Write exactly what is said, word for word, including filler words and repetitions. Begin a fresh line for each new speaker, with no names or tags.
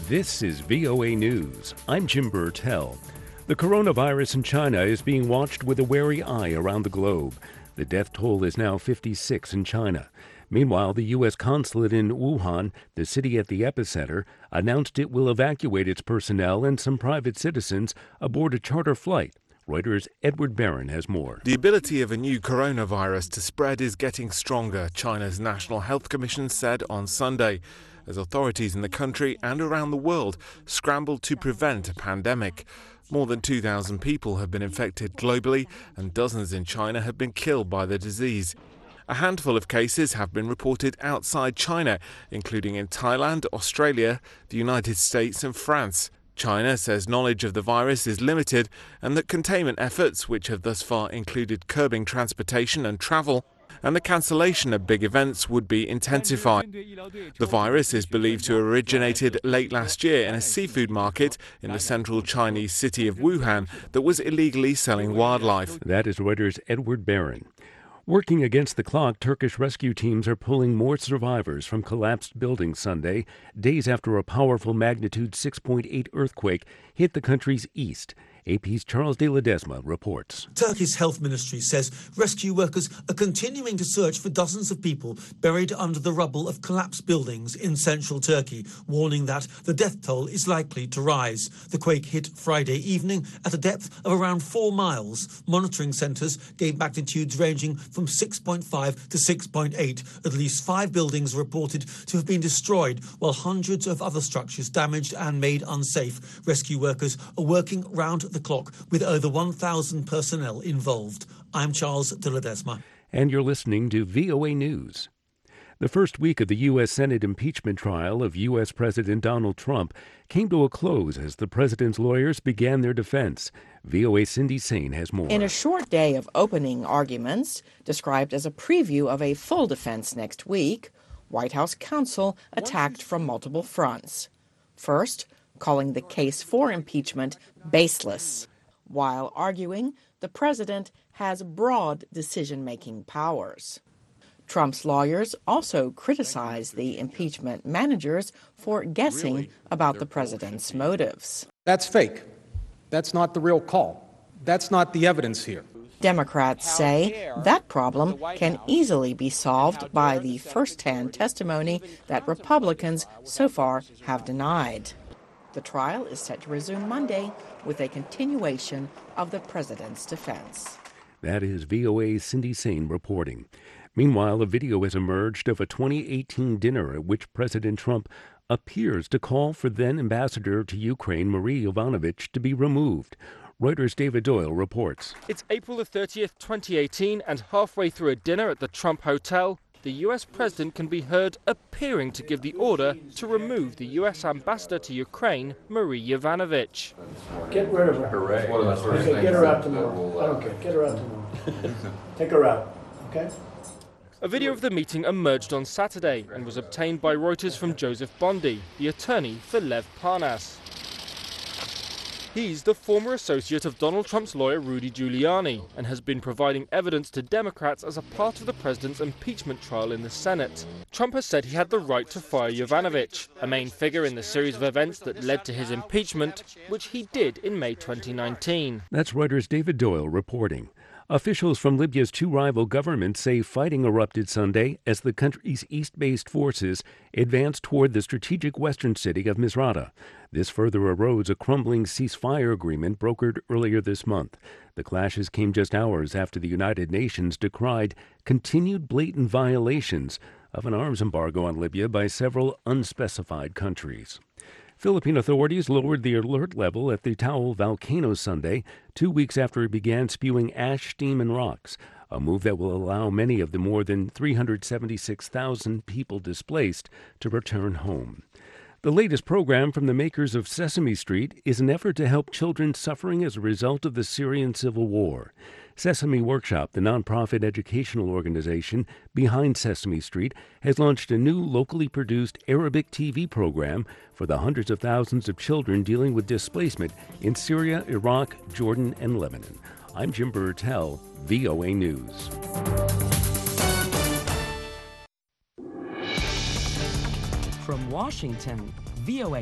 This is V O A News. I'm Jim Burtell. The coronavirus in China is being watched with a wary eye around the globe. The death toll is now fifty-six in China. Meanwhile, the U S consulate in Wuhan, the city at the epicenter, announced it will evacuate its personnel and some private citizens aboard a charter flight. Reuters' Edward Barron has more.
The ability of a new coronavirus to spread is getting stronger, China's National Health Commission said on Sunday, as authorities in the country and around the world scrambled to prevent a pandemic. More than two thousand people have been infected globally, and dozens in China have been killed by the disease. A handful of cases have been reported outside China, including in Thailand, Australia, the United States and France. China says knowledge of the virus is limited and that containment efforts, which have thus far included curbing transportation and travel, and the cancellation of big events would be intensified. The virus is believed to have originated late last year in a seafood market in the central Chinese city of Wuhan that was illegally selling wildlife.
That is Reuters' Edward Barron. Working against the clock, Turkish rescue teams are pulling more survivors from collapsed buildings Sunday, days after a powerful magnitude six point eight earthquake hit the country's east. A P's Charles de Ledesma reports.
Turkey's health ministry says rescue workers are continuing to search for dozens of people buried under the rubble of collapsed buildings in central Turkey, warning that the death toll is likely to rise. The quake hit Friday evening at a depth of around four miles. Monitoring centres gave magnitudes ranging from six point five to six point eight. At least five buildings are reported to have been destroyed, while hundreds of other structures damaged and made unsafe. Rescue workers are working round the clock with over one thousand personnel involved. I'm Charles de Ledesma.
And you're listening to V O A News. The first week of the U S. Senate impeachment trial of U S. President Donald Trump came to a close as the president's lawyers began their defense. V O A's Cindy Sain has more.
In a short day of opening arguments, described as a preview of a full defense next week, White House counsel attacked from multiple fronts. First, calling the case for impeachment baseless, while arguing the president has broad decision-making powers. Trump's lawyers also criticized the impeachment managers for guessing about the president's motives.
That's fake. That's not the real call. That's not the evidence here.
Democrats say that problem can easily be solved by the first-hand testimony that Republicans so far have denied. The trial is set to resume Monday with a continuation of the president's defense.
That is V O A's Cindy Sain reporting. Meanwhile, a video has emerged of a twenty eighteen dinner at which President Trump appears to call for then Ambassador to Ukraine Marie Yovanovitch to be removed. Reuters' David Doyle reports.
It's April the thirtieth, twenty eighteen, and halfway through a dinner at the Trump Hotel, the U S president can be heard appearing to give the order to remove the U S ambassador to Ukraine, Marie Yovanovitch.
Get rid of her. Hooray. Okay, get her out tomorrow. I don't care. Get her out tomorrow. Take her out, okay?
A video of the meeting emerged on Saturday and was obtained by Reuters from Joseph Bondy, the attorney for Lev Parnas. He's the former associate of Donald Trump's lawyer Rudy Giuliani and has been providing evidence to Democrats as a part of the president's impeachment trial in the Senate. Trump has said he had the right to fire Yovanovitch, a main figure in the series of events that led to his impeachment, which he did in May twenty nineteen.
That's Reuters' David Doyle reporting. Officials from Libya's two rival governments say fighting erupted Sunday as the country's east-based forces advanced toward the strategic western city of Misrata. This further erodes a crumbling ceasefire agreement brokered earlier this month. The clashes came just hours after the United Nations decried continued blatant violations of an arms embargo on Libya by several unspecified countries. Philippine authorities lowered the alert level at the Taal volcano Sunday, two weeks after it began spewing ash, steam, and rocks, a move that will allow many of the more than three hundred seventy-six thousand people displaced to return home. The latest program from the makers of Sesame Street is an effort to help children suffering as a result of the Syrian civil war. Sesame Workshop, the nonprofit educational organization behind Sesame Street, has launched a new locally produced Arabic T V program for the hundreds of thousands of children dealing with displacement in Syria, Iraq, Jordan, and Lebanon. I'm Jim Burtell, V O A News.
From Washington, V O A